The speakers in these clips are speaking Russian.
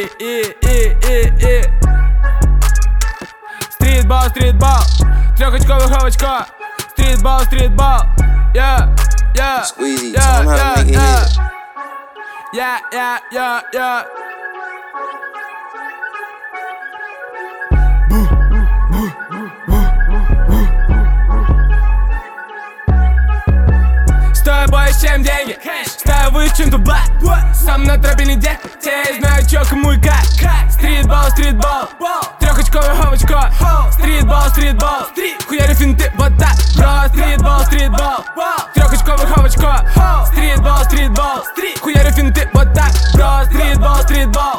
Стритбол, трехочковых овочко. Стритбол, yeah. Squeezy, tell him how to make it hit. Yeah. С тобой чем деньги, с тобой чем тупа. Сам на тропе не де, те знаю чё, кому и как. Стритбол, трехочковый овочко. Стритбол, хуяри финты, вот так. Бро, стритбол, трехочковых овочко. Стритбол, хуяри финты, вот так. Бро, стритбол,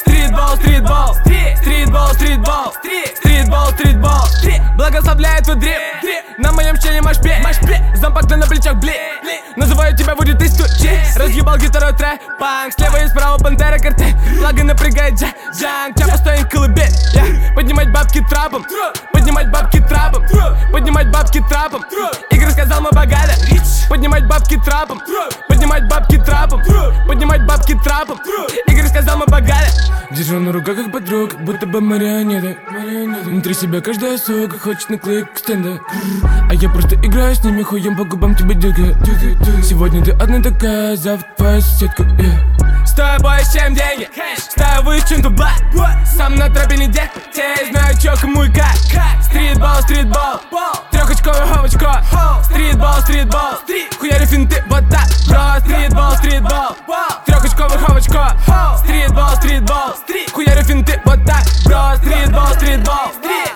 благословляет твой дрип. На моем члене машпе, зомпакта на плечах, бли. Называю тебя, будет ты стучи. Разъебал гитару трек, панк. Слева и справа пантера картель. Флага напрягает джанг, чапа стоит колыбель. Поднимать бабки трапом, поднимать бабки трапом, поднимать бабки трапом. Игорь сказал, мы богаты. Поднимать бабки трапом, поднимать бабки трапом, поднимать бабки трапом. Игорь сказал, мы богаты. Держу на руках как подруг, будто бы марионеты. Внутри себя каждая сука хочет наклеить к стенду. А я просто играю с ними, хуем по губам тебя дюга. Сегодня ты одна такая, завтра твоя соседка. С тобой чем деньги, с тобой чем тупа. Сам на тропе не де, те знаю чё, кому и как. Стритбол, трехочковый овочко. Стритбол, хуяри финты, вот так. Бро, стритбол, трехочковых овочко. Стритбол, хуяри финты, вот так. Бро, стритбол,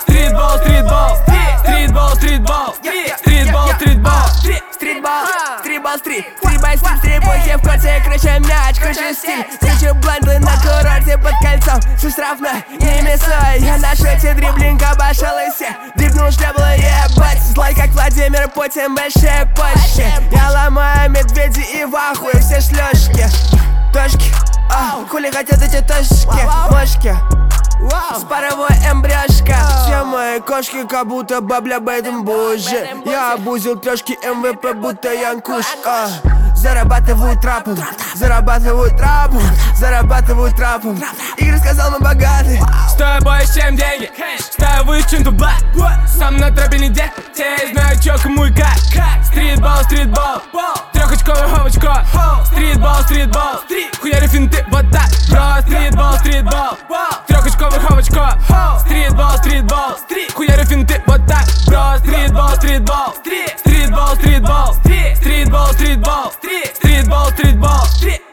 стритбой, в конце круче мяч, круче стиль. Круче бланды на курорте под кольцом. Все равно не мисой. Я на шоте дриблинг обошел и все. Дрибнул, что было ебать. Злой, как Владимир Путин, большие почки. Я ломаю медведи и в ахуе все шлёшки. Точки, хули хотят эти точки. Мошки, с паровой эмбрёшка. Все мои кошки, как будто бабля бэдем боже. Я обузил трешки МВП, будто Янкуш. Зарабатываю трапом, зарабатываю трапом. Игорь сказал, мы богаты. С тобой чем деньги, с тобой чем тупа. Сам на тропе не де, те знаю чё, кому и как. Стритбол, трехочковый овочко. Стритбол, хуяри финты, вот так. Бро, стритбол, трехочковых овочко. Стритбол, хуяри финты, вот так. Бро, стритбол, Стритбол.